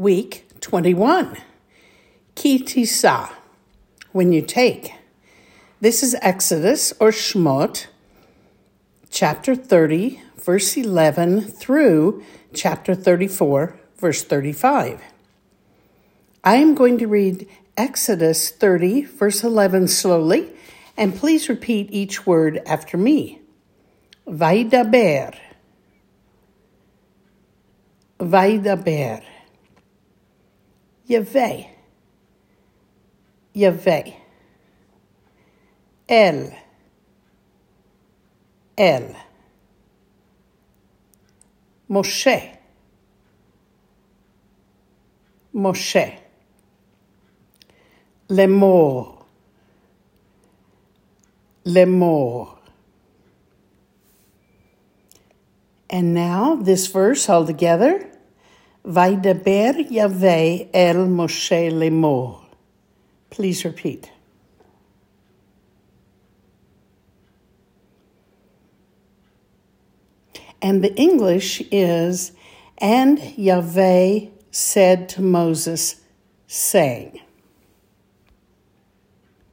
Week 21. Ki tisa, when you take. This is Exodus or Shmot, chapter 30, verse 11 through chapter 34, verse 35. I am going to read Exodus 30, verse 11 slowly, and please repeat each word after me. Vaidaber. Vaidaber. Yaveh. Yaveh. El. El. Moshe. Moshe. Lemor. Lemor. And now this verse all together. Vaidaber Yahweh el Moshe lemor. Please repeat. And the English is, and Yahweh said to Moses, saying.